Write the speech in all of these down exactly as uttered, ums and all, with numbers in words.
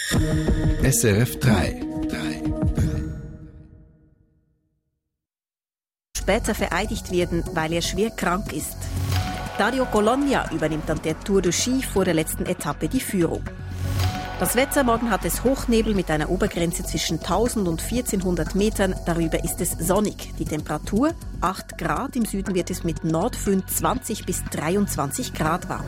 S R F drei. Später vereidigt werden, weil er schwer krank ist. Dario Cologna übernimmt an der Tour de Ski vor der letzten Etappe die Führung. Das Wetter: morgen hat es Hochnebel mit einer Obergrenze zwischen tausend und vierzehnhundert Metern. Darüber ist es sonnig. Die Temperatur acht Grad. Im Süden wird es mit Nordföhn zwanzig bis dreiundzwanzig Grad warm.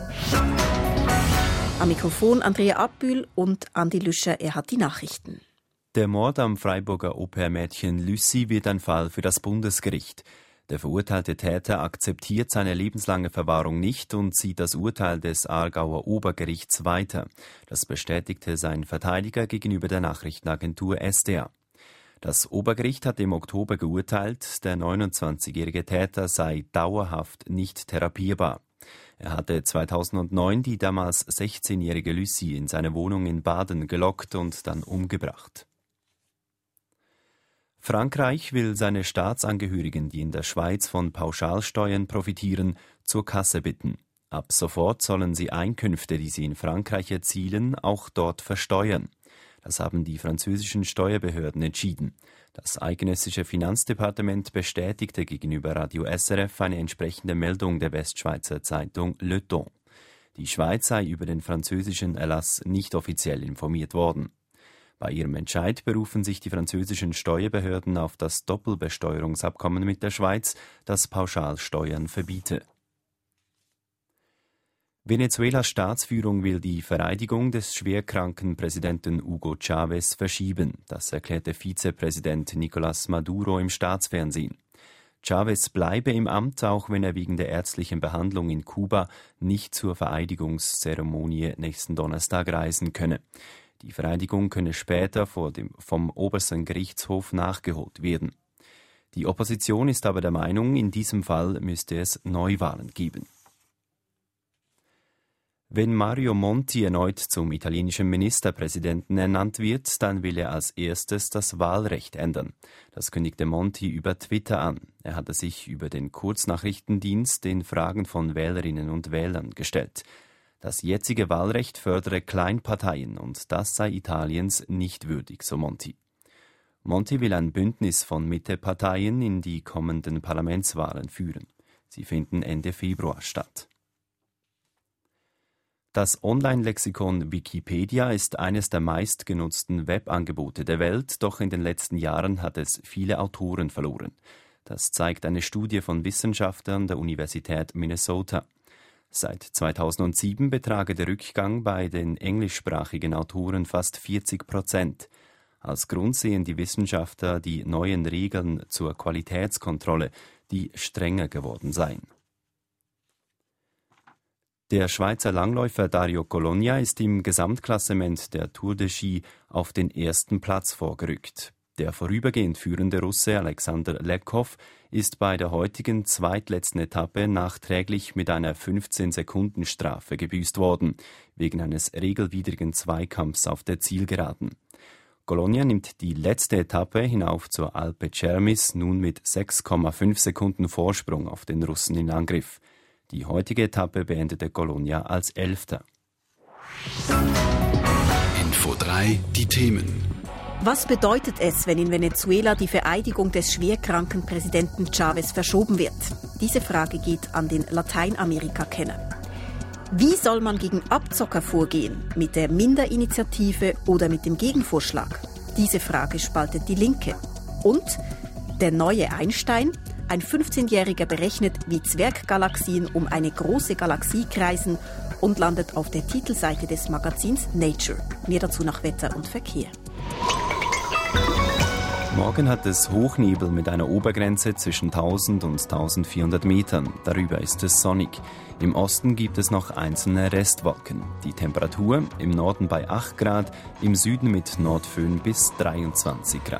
Am Mikrofon Andrea Abbühl und Andi Lüscher. Er hat die Nachrichten. Der Mord am Freiburger Au-pair-Mädchen Lucy wird ein Fall für das Bundesgericht. Der verurteilte Täter akzeptiert seine lebenslange Verwahrung nicht und zieht das Urteil des Aargauer Obergerichts weiter. Das bestätigte sein Verteidiger gegenüber der Nachrichtenagentur S D A. Das Obergericht hat im Oktober geurteilt, der neunundzwanzigjährige Täter sei dauerhaft nicht therapierbar. Er hatte zweitausendneun die damals sechzehnjährige Lucy in seine Wohnung in Baden gelockt und dann umgebracht. Frankreich will seine Staatsangehörigen, die in der Schweiz von Pauschalsteuern profitieren, zur Kasse bitten. Ab sofort sollen sie Einkünfte, die sie in Frankreich erzielen, auch dort versteuern. Das haben die französischen Steuerbehörden entschieden. Das eidgenössische Finanzdepartement bestätigte gegenüber Radio S R F eine entsprechende Meldung der Westschweizer Zeitung Le Temps. Die Schweiz sei über den französischen Erlass nicht offiziell informiert worden. Bei ihrem Entscheid berufen sich die französischen Steuerbehörden auf das Doppelbesteuerungsabkommen mit der Schweiz, das Pauschalsteuern verbiete. Venezuelas Staatsführung will die Vereidigung des schwerkranken Präsidenten Hugo Chávez verschieben. Das erklärte Vizepräsident Nicolás Maduro im Staatsfernsehen. Chávez bleibe im Amt, auch wenn er wegen der ärztlichen Behandlung in Kuba nicht zur Vereidigungszeremonie nächsten Donnerstag reisen könne. Die Vereidigung könne später vor dem, vom obersten Gerichtshof nachgeholt werden. Die Opposition ist aber der Meinung, in diesem Fall müsste es Neuwahlen geben. Wenn Mario Monti erneut zum italienischen Ministerpräsidenten ernannt wird, dann will er als erstes das Wahlrecht ändern. Das kündigte Monti über Twitter an. Er hatte sich über den Kurznachrichtendienst den Fragen von Wählerinnen und Wählern gestellt. Das jetzige Wahlrecht fördere Kleinparteien und das sei Italiens nicht würdig, so Monti. Monti will ein Bündnis von Mitteparteien in die kommenden Parlamentswahlen führen. Sie finden Ende Februar statt. Das Online-Lexikon Wikipedia ist eines der meistgenutzten Webangebote der Welt, doch in den letzten Jahren hat es viele Autoren verloren. Das zeigt eine Studie von Wissenschaftlern der Universität Minnesota. Seit zweitausendsieben betrage der Rückgang bei den englischsprachigen Autoren fast vierzig Prozent. Als Grund sehen die Wissenschaftler die neuen Regeln zur Qualitätskontrolle, die strenger geworden seien. Der Schweizer Langläufer Dario Cologna ist im Gesamtklassement der Tour de Ski auf den ersten Platz vorgerückt. Der vorübergehend führende Russe Alexander Lekov ist bei der heutigen zweitletzten Etappe nachträglich mit einer fünfzehn-Sekunden-Strafe gebüßt worden, wegen eines regelwidrigen Zweikampfs auf der Zielgeraden. Cologna nimmt die letzte Etappe hinauf zur Alpe Cermis nun mit sechs Komma fünf Sekunden Vorsprung auf den Russen in Angriff. Die heutige Etappe beendete Cologna als Elfter. Info drei, die Themen. Was bedeutet es, wenn in Venezuela die Vereidigung des schwerkranken Präsidenten Chávez verschoben wird? Diese Frage geht an den Lateinamerika-Kenner. Wie soll man gegen Abzocker vorgehen? Mit der Minderinitiative oder mit dem Gegenvorschlag? Diese Frage spaltet die Linke. Und der neue Einstein? Ein fünfzehnjähriger berechnet, wie Zwerggalaxien um eine große Galaxie kreisen und landet auf der Titelseite des Magazins Nature. Mehr dazu nach Wetter und Verkehr. Morgen hat es Hochnebel mit einer Obergrenze zwischen tausend und eintausendvierhundert Metern. Darüber ist es sonnig. Im Osten gibt es noch einzelne Restwolken. Die Temperatur im Norden bei acht Grad, im Süden mit Nordföhn bis dreiundzwanzig Grad.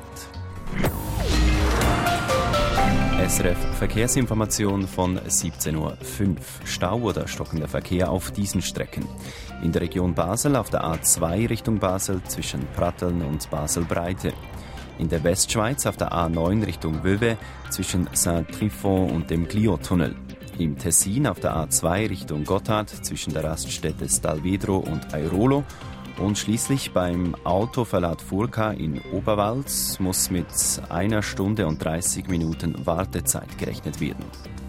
S R F Verkehrsinformation von siebzehn Uhr fünf. Stau oder stockender Verkehr auf diesen Strecken. In der Region Basel auf der A zwei Richtung Basel zwischen Pratteln und Basel-Breite. In der Westschweiz auf der A neun Richtung Vevey zwischen Saint-Trifon und dem Clio-Tunnel. Im Tessin auf der A zwei Richtung Gotthard zwischen der Raststätte Stalvedro und Airolo Und schließlich beim Autoverlad Furka in Oberwalds muss mit einer Stunde und dreißig Minuten Wartezeit gerechnet werden.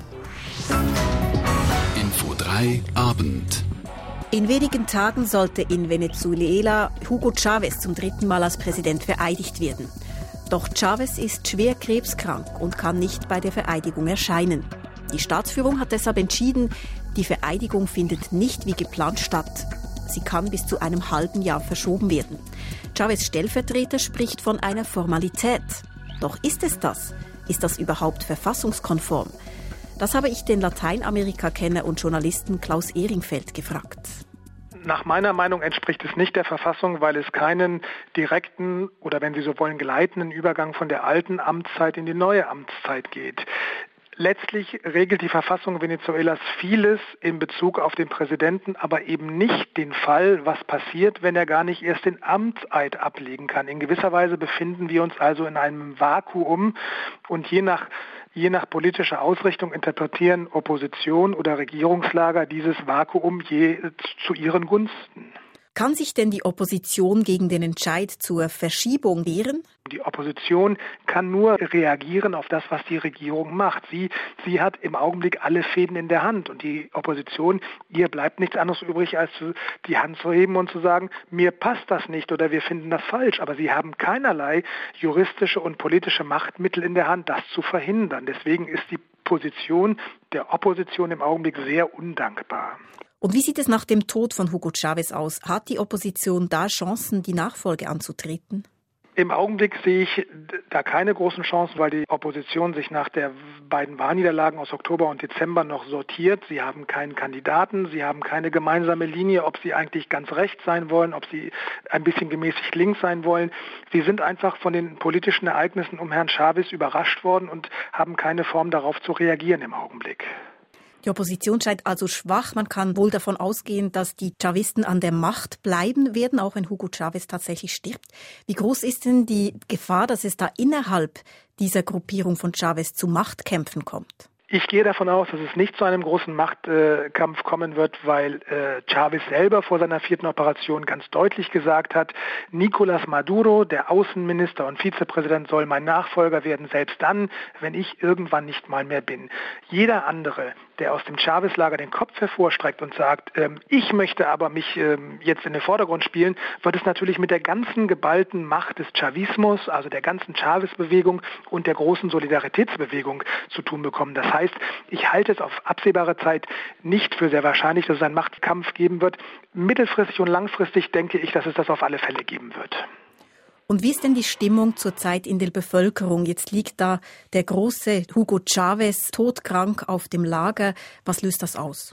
Info drei Abend. In wenigen Tagen sollte in Venezuela Hugo Chávez zum dritten Mal als Präsident vereidigt werden. Doch Chávez ist schwer krebskrank und kann nicht bei der Vereidigung erscheinen. Die Staatsführung hat deshalb entschieden, die Vereidigung findet nicht wie geplant statt. Sie kann bis zu einem halben Jahr verschoben werden. Chávez' Stellvertreter spricht von einer Formalität. Doch ist es das? Ist das überhaupt verfassungskonform? Das habe ich den Lateinamerika-Kenner und Journalisten Klaus Ehringfeld gefragt. Nach meiner Meinung entspricht es nicht der Verfassung, weil es keinen direkten oder, wenn Sie so wollen, gleitenden Übergang von der alten Amtszeit in die neue Amtszeit geht. Letztlich regelt die Verfassung Venezuelas vieles in Bezug auf den Präsidenten, aber eben nicht den Fall, was passiert, wenn er gar nicht erst den Amtseid ablegen kann. In gewisser Weise befinden wir uns also in einem Vakuum und je nach Je nach politischer Ausrichtung interpretieren Opposition oder Regierungslager dieses Vakuum je zu ihren Gunsten. Kann sich denn die Opposition gegen den Entscheid zur Verschiebung wehren? Die Opposition kann nur reagieren auf das, was die Regierung macht. Sie, sie hat im Augenblick alle Fäden in der Hand. Und die Opposition, ihr bleibt nichts anderes übrig, als die Hand zu heben und zu sagen, mir passt das nicht oder wir finden das falsch. Aber sie haben keinerlei juristische und politische Machtmittel in der Hand, das zu verhindern. Deswegen ist die Position der Opposition im Augenblick sehr undankbar. Und wie sieht es nach dem Tod von Hugo Chávez aus? Hat die Opposition da Chancen, die Nachfolge anzutreten? Im Augenblick sehe ich da keine großen Chancen, weil die Opposition sich nach der beiden Wahlniederlagen aus Oktober und Dezember noch sortiert. Sie haben keinen Kandidaten, sie haben keine gemeinsame Linie, ob sie eigentlich ganz rechts sein wollen, ob sie ein bisschen gemäßigt links sein wollen. Sie sind einfach von den politischen Ereignissen um Herrn Chávez überrascht worden und haben keine Form darauf zu reagieren im Augenblick. Die Opposition scheint also schwach. Man kann wohl davon ausgehen, dass die Chavisten an der Macht bleiben werden, auch wenn Hugo Chávez tatsächlich stirbt. Wie groß ist denn die Gefahr, dass es da innerhalb dieser Gruppierung von Chávez zu Machtkämpfen kommt? Ich gehe davon aus, dass es nicht zu einem großen Machtkampf kommen wird, weil äh, Chávez selber vor seiner vierten Operation ganz deutlich gesagt hat, Nicolás Maduro, der Außenminister und Vizepräsident, soll mein Nachfolger werden, selbst dann, wenn ich irgendwann nicht mal mehr bin. Jeder andere, der aus dem Chávez-Lager den Kopf hervorstreckt und sagt, ähm, ich möchte aber mich ähm, jetzt in den Vordergrund spielen, wird es natürlich mit der ganzen geballten Macht des Chavismos, also der ganzen Chávez-Bewegung und der großen Solidaritätsbewegung zu tun bekommen. Das heißt, ich halte es auf absehbare Zeit nicht für sehr wahrscheinlich, dass es einen Machtkampf geben wird. Mittelfristig und langfristig denke ich, dass es das auf alle Fälle geben wird. Und wie ist denn die Stimmung zurzeit in der Bevölkerung? Jetzt liegt da der große Hugo Chávez todkrank auf dem Lager. Was löst das aus?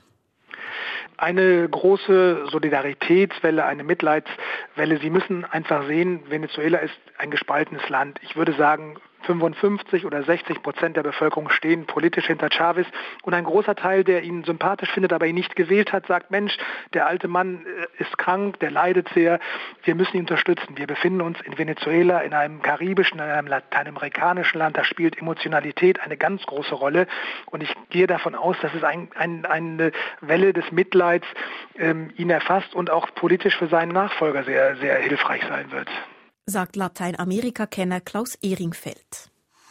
Eine große Solidaritätswelle, eine Mitleidswelle. Sie müssen einfach sehen, Venezuela ist ein gespaltenes Land. Ich würde sagen, fünfundfünfzig oder sechzig Prozent der Bevölkerung stehen politisch hinter Chávez und ein großer Teil, der ihn sympathisch findet, aber ihn nicht gewählt hat, sagt, Mensch, der alte Mann ist krank, der leidet sehr, wir müssen ihn unterstützen. Wir befinden uns in Venezuela, in einem karibischen, in einem lateinamerikanischen Land, da spielt Emotionalität eine ganz große Rolle und ich gehe davon aus, dass es ein, ein, eine Welle des Mitleids ähm, ihn erfasst und auch politisch für seinen Nachfolger sehr, sehr hilfreich sein wird. Sagt Lateinamerika-Kenner Klaus Ehringfeld.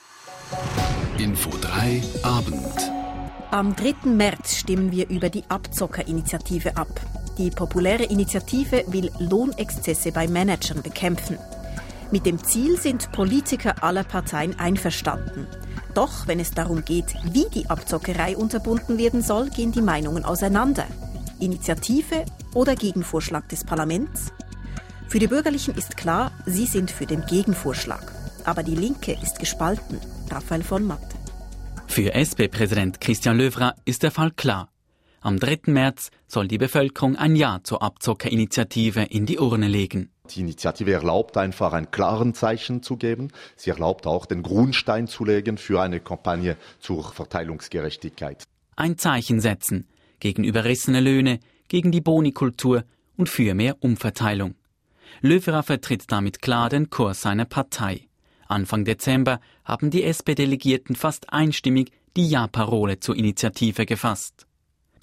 Info drei Abend. Am dritten März stimmen wir über die Abzockerinitiative ab. Die populäre Initiative will Lohnexzesse bei Managern bekämpfen. Mit dem Ziel sind Politiker aller Parteien einverstanden. Doch wenn es darum geht, wie die Abzockerei unterbunden werden soll, gehen die Meinungen auseinander. Initiative oder Gegenvorschlag des Parlaments? Für die Bürgerlichen ist klar, sie sind für den Gegenvorschlag. Aber die Linke ist gespalten. Raphael von Matt. Für S P-Präsident Christian Löwra ist der Fall klar. Am dritten März soll die Bevölkerung ein Ja zur Abzockerinitiative in die Urne legen. Die Initiative erlaubt einfach ein klares Zeichen zu geben. Sie erlaubt auch, den Grundstein zu legen für eine Kampagne zur Verteilungsgerechtigkeit. Ein Zeichen setzen gegen überrissene Löhne, gegen die Bonikultur und für mehr Umverteilung. Löwra vertritt damit klar den Kurs seiner Partei. Anfang Dezember haben die S P-Delegierten fast einstimmig die Ja-Parole zur Initiative gefasst.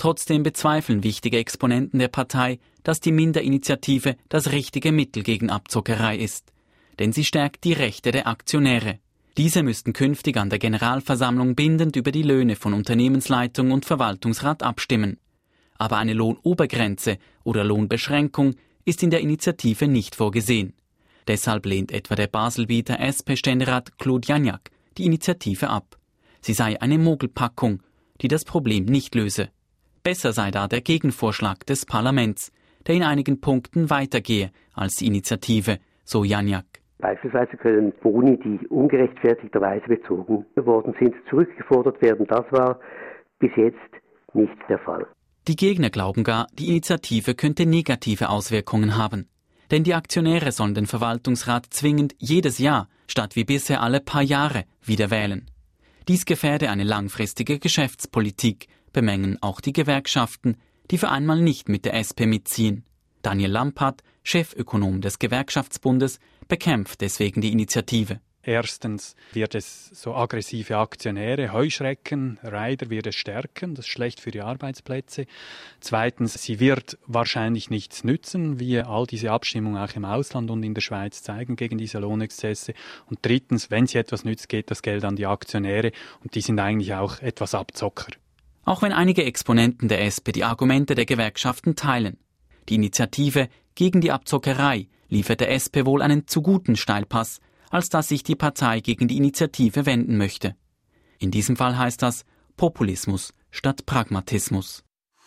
Trotzdem bezweifeln wichtige Exponenten der Partei, dass die Minderinitiative das richtige Mittel gegen Abzockerei ist. Denn sie stärkt die Rechte der Aktionäre. Diese müssten künftig an der Generalversammlung bindend über die Löhne von Unternehmensleitung und Verwaltungsrat abstimmen. Aber eine Lohnobergrenze oder Lohnbeschränkung ist in der Initiative nicht vorgesehen. Deshalb lehnt etwa der Baselbieter S P-Ständerat Claude Jagnac die Initiative ab. Sie sei eine Mogelpackung, die das Problem nicht löse. Besser sei da der Gegenvorschlag des Parlaments, der in einigen Punkten weitergehe als die Initiative, so Jagnac. Beispielsweise können Boni, die ungerechtfertigterweise bezogen worden sind, zurückgefordert werden. Das war bis jetzt nicht der Fall. Die Gegner glauben gar, die Initiative könnte negative Auswirkungen haben. Denn die Aktionäre sollen den Verwaltungsrat zwingend jedes Jahr, statt wie bisher alle paar Jahre, wieder wählen. Dies gefährde eine langfristige Geschäftspolitik, bemängeln auch die Gewerkschaften, die für einmal nicht mit der S P mitziehen. Daniel Lampert, Chefökonom des Gewerkschaftsbundes, bekämpft deswegen die Initiative. Erstens wird es so aggressive Aktionäre, Heuschrecken, Rider wird es stärken, das ist schlecht für die Arbeitsplätze. Zweitens, sie wird wahrscheinlich nichts nützen, wie all diese Abstimmungen auch im Ausland und in der Schweiz zeigen gegen diese Lohnexzesse. Und drittens, wenn sie etwas nützt, geht das Geld an die Aktionäre und die sind eigentlich auch etwas Abzocker. Auch wenn einige Exponenten der S P die Argumente der Gewerkschaften teilen. Die Initiative gegen die Abzockerei liefert der S P wohl einen zu guten Steilpass, als dass sich die Partei gegen die Initiative wenden möchte. In diesem Fall heißt das Populismus statt Pragmatismus.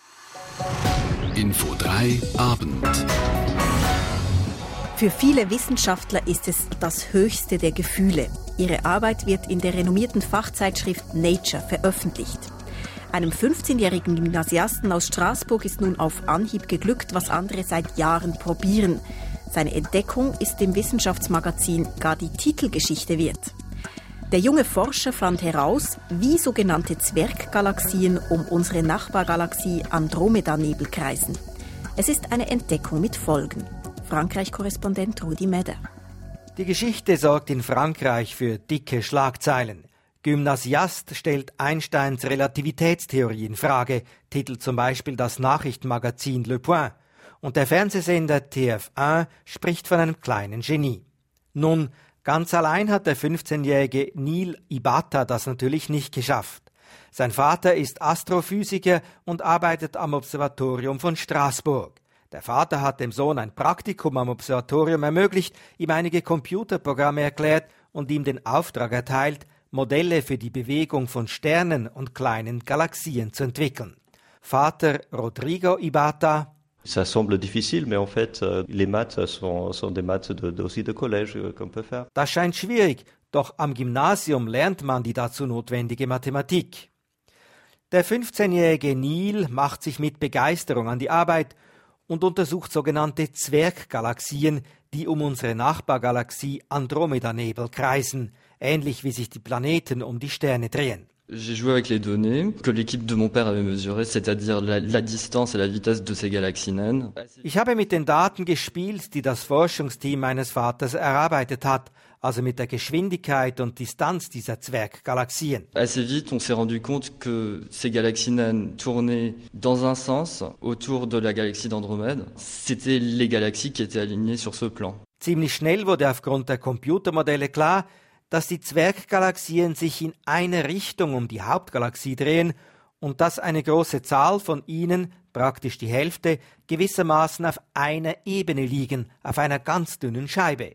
Info drei Abend. Für viele Wissenschaftler ist es das höchste der Gefühle. Ihre Arbeit wird in der renommierten Fachzeitschrift Nature veröffentlicht. Einem fünfzehnjährigen Gymnasiasten aus Straßburg ist nun auf Anhieb geglückt, was andere seit Jahren probieren. Seine Entdeckung ist dem Wissenschaftsmagazin gar die Titelgeschichte wert. Der junge Forscher fand heraus, wie sogenannte Zwerggalaxien um unsere Nachbargalaxie Andromeda-Nebel kreisen. Es ist eine Entdeckung mit Folgen. Frankreich-Korrespondent Rudi Meder. Die Geschichte sorgt in Frankreich für dicke Schlagzeilen. Gymnasiast stellt Einsteins Relativitätstheorie in Frage, titelt zum Beispiel das Nachrichtenmagazin Le Point. Und der Fernsehsender T F eins spricht von einem kleinen Genie. Nun, ganz allein hat der fünfzehnjährige Neil Ibata das natürlich nicht geschafft. Sein Vater ist Astrophysiker und arbeitet am Observatorium von Straßburg. Der Vater hat dem Sohn ein Praktikum am Observatorium ermöglicht, ihm einige Computerprogramme erklärt und ihm den Auftrag erteilt, Modelle für die Bewegung von Sternen und kleinen Galaxien zu entwickeln. Vater Rodrigo Ibata: Ça semble difficile, mais en fait, les maths sont, sont des maths de, de, aussi de collège qu'on peut faire. Das scheint schwierig, doch am Gymnasium lernt man die dazu notwendige Mathematik. Der fünfzehnjährige Neil macht sich mit Begeisterung an die Arbeit und untersucht sogenannte Zwerggalaxien, die um unsere Nachbargalaxie Andromeda-Nebel kreisen, ähnlich wie sich die Planeten um die Sterne drehen. J'ai joué avec les données que l'équipe de mon père avait mesurées, c'est-à-dire la, la distance et la vitesse de ces galaxies naines. Ich habe mit den Daten gespielt, die das Forschungsteam meines Vaters erarbeitet hat, also mit der Geschwindigkeit und Distanz dieser Zwerggalaxien. Assez vite, on s'est rendu compte que ces galaxies naines tournaient dans un sens autour de la galaxie d'Andromède. C'était les galaxies qui étaient alignées sur ce plan. Ziemlich schnell wurde aufgrund der Computermodelle klar, dass die Zwerggalaxien sich in eine Richtung um die Hauptgalaxie drehen und dass eine große Zahl von ihnen, praktisch die Hälfte, gewissermaßen auf einer Ebene liegen, auf einer ganz dünnen Scheibe.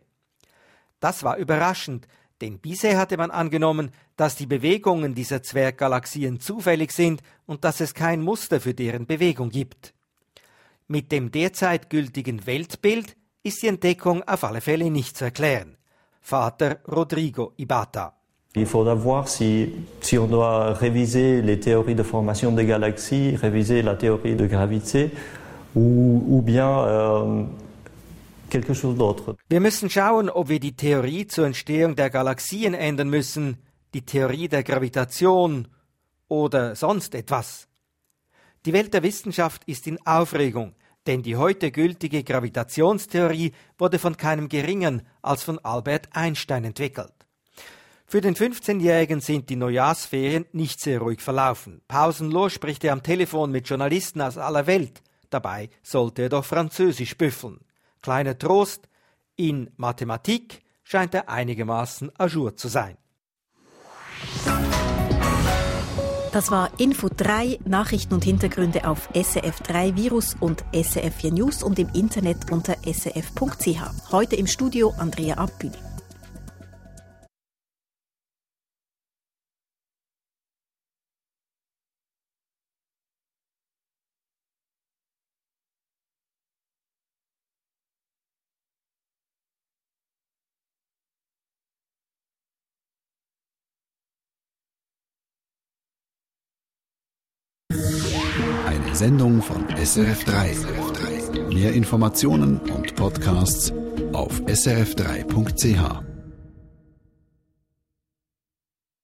Das war überraschend, denn bisher hatte man angenommen, dass die Bewegungen dieser Zwerggalaxien zufällig sind und dass es kein Muster für deren Bewegung gibt. Mit dem derzeit gültigen Weltbild ist die Entdeckung auf alle Fälle nicht zu erklären. Vater Rodrigo Ibata. Il faudra voir si, si on doit réviser les théories de formation des galaxies, réviser la théorie de gravité ou, ou bien euh, quelque chose d'autre. Wir müssen schauen, ob wir die Theorie zur Entstehung der Galaxien ändern müssen, die Theorie der Gravitation oder sonst etwas. Die Welt der Wissenschaft ist in Aufregung, denn die heute gültige Gravitationstheorie wurde von keinem Geringeren als von Albert Einstein entwickelt. Für den fünfzehnjährigen sind die Neujahrsferien nicht sehr ruhig verlaufen. Pausenlos spricht er am Telefon mit Journalisten aus aller Welt. Dabei sollte er doch Französisch büffeln. Kleiner Trost, in Mathematik scheint er einigermaßen à jour zu sein. Das war Info drei, Nachrichten und Hintergründe auf S R F drei Virus und S R F vier News und im Internet unter s r f punkt c h. Heute im Studio Andrea Abbühl. Eine Sendung von S R F drei. Mehr Informationen und Podcasts auf s r f drei punkt c h.